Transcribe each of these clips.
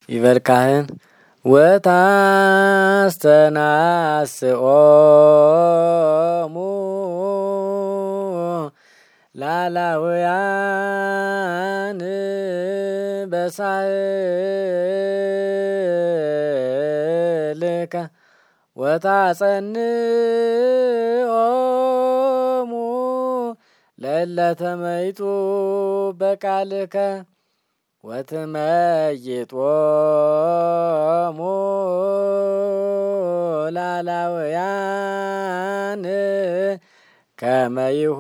ይበልካህን ወታስተናስኦሙ ላላውያን በሳህልከ ወታጸንኦሙ ለለተመይጡ በቃልከ ወትመይጦሙ ላላውያን ከመ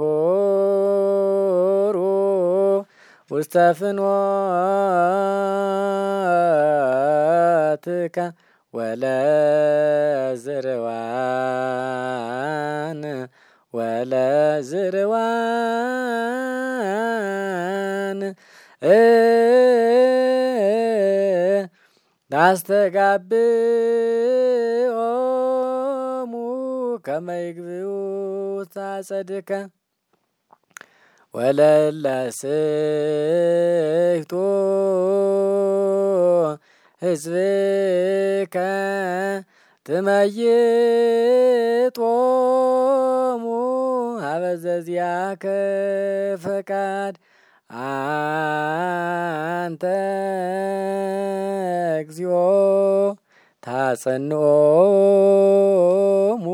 ይሁሩ ውስተ ፍኖትከ ወለዝርዋን ታስተጋብኦሙ ከመ ይግብኡ ታጸድከ ወለለስሕቱ ሕዝብከ ትመይጦሙ ሀበ ዘዚአከ ፈቃድ አንተ እግዚኦ ታጸንኦሙ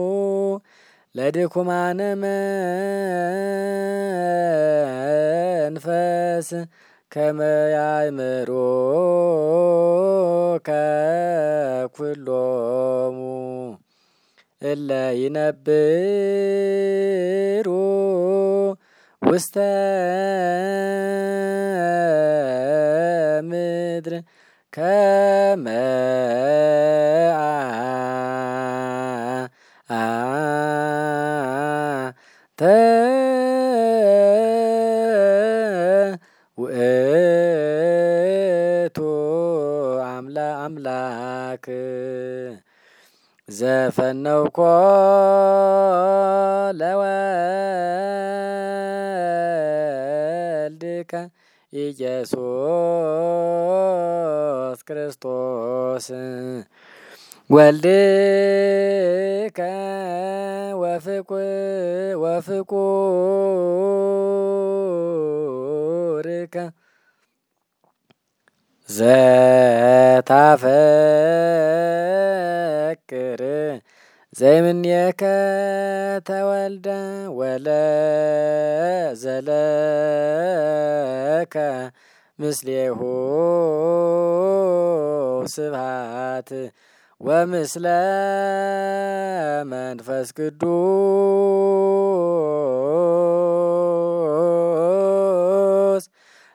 ለድኩማነ መንፈስ ከመ ያእምሩ ከኩሎሙ እለ ይነብሩ ውስተ ምድር ከመ ውእቱ አምላክ ዘፈነውኮ ለወልድከ ኢየሱስ ክርስቶስ ወልድከ ወፍቁርከ ዘታፈቅር ዘይምኔከ ተወልደ ወለዘለከ ምስሌሁ ስብሐት ወምስለ መንፈስ ቅዱስ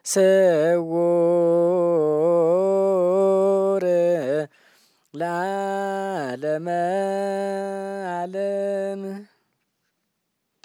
ስውር ለዓለመ ዓለም